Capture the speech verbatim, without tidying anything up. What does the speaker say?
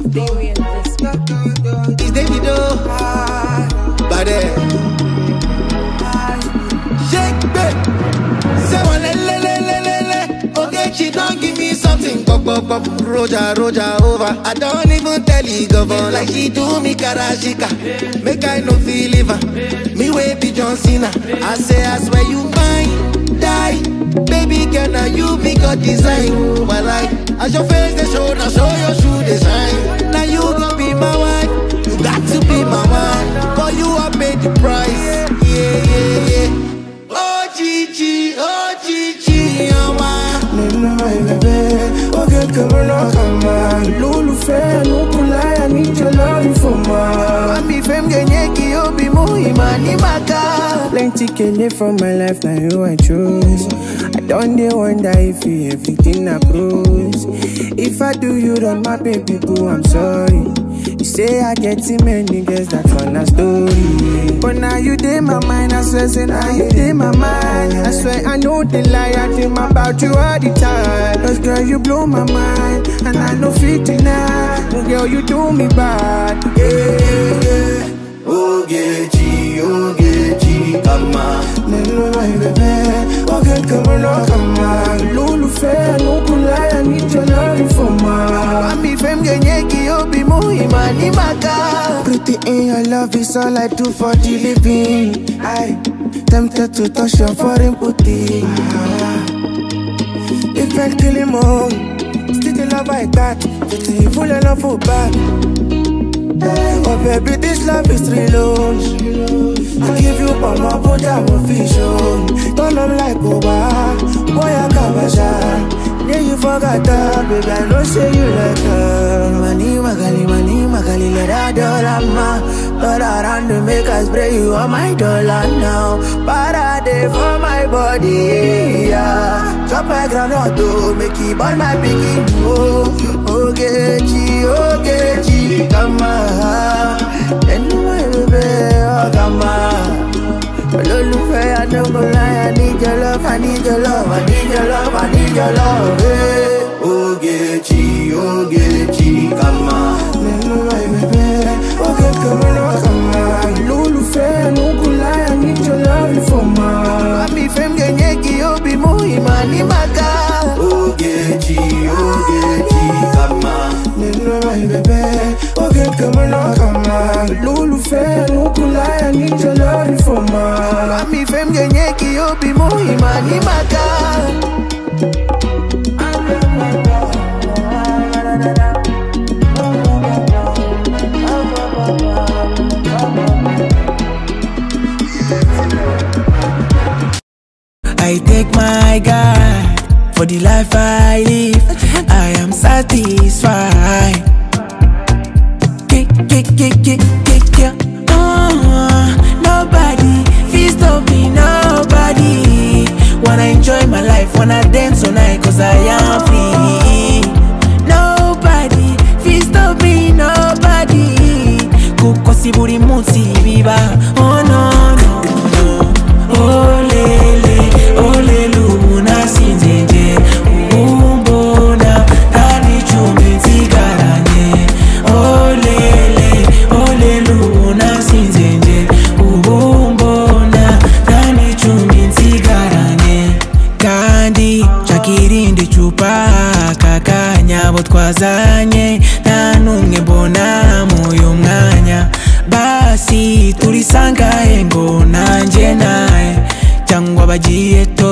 Experience this. It's Davido, but eh, shake babe. Say one le le le le le le. Okay, she don't give me something. Pop pop pop, Roja Roja over. I don't even tell you govern like she do me karashika. Make I no feel liver. Me way be John Cena. I say I swear you mine, die. Baby girl, now you be God design. My life, as your face they show, now show your shoe design. Now you gon' be my wife. You got to be my wife. For you I paid the price. Yeah, yeah, yeah. Oh Gigi, oh Gigi, oh my. Nena my baby, oh get come on, come on. Lulu fair, no kulai, I need your love for ma. Ami fem genyeki, obi muhima ni maka. Plenty kele from my life, now you I choose. I don't dey wonder if you everything I cruise. If I do you wrong, my baby boo, I'm sorry. You say I get too many girls, that's on a story. But now you dey my mind, I swear, say now you dey my mind. I swear I know the lie, I dream about you all the time. Cause girl, you blow my mind, and I know fit deny. Oh girl, you do me bad. Yeah, yeah, yeah. Oh Gechi, oh Gechi, come on. Nena my baby, oh girl, come on, come on. Lulu fair, no kulai, I need your love for ma. Ami fem genyeki, obi muhima ni maka. Pretty in your love is all I do for the living. I tempted to touch your foreign booty. Ah. If I kill him all, still the love I got. It's a full of love for back. Oh baby, this love is real. I give you all my body, I'm official. Turn up like Oba, boy I kabasha. Yeah, you forgot that, baby, I know say you like her. Mani magali, mani magali, let her dollar ma. Turn around to make us spray you on my dollar now. Parade for my body, yeah. Drop my ground to make it burn my piggy. Oh, oh, Gechi, oh, Gechi, come on. Anyway, baby, oh, come on. Ololufe, I don't go lie, I need your love, I need your love, I need your love, I need your love, hey. Oh Gechi, oh Gechi, come on. Nena my baby, oh get come on, come on. Ololufe, no go lie, I need your love for ma. Ami fem genyeki, obi muhima ni maka. Oh Gechi, oh Gechi, come on. Nena my baby, oh get come on, come on. Ololufe, no go lie, I need your love for ma. Ami fem genyeki, obi muhima ni maka. I take my God for the life I live. I am satisfied. Kick, kick, kick, kick, kick, yeah. Uh, nobody feels to me, nobody. Wanna enjoy my life, wanna dance all night, cause I am free. Nobody feels to me, nobody. Kukosi buri muti biba. Oh no, no, no. Oh lele. Olelu na sinzenje umbona tani chumi tigaranye. Olele, olelu na sinzenje umbona tani chumi tigaranye. Kandi chakirinde chupa kakanya bo twazanye ntanumwe mbona muyo mwanya. Basi tulisanga engo nanje nae. Changwa bagiye to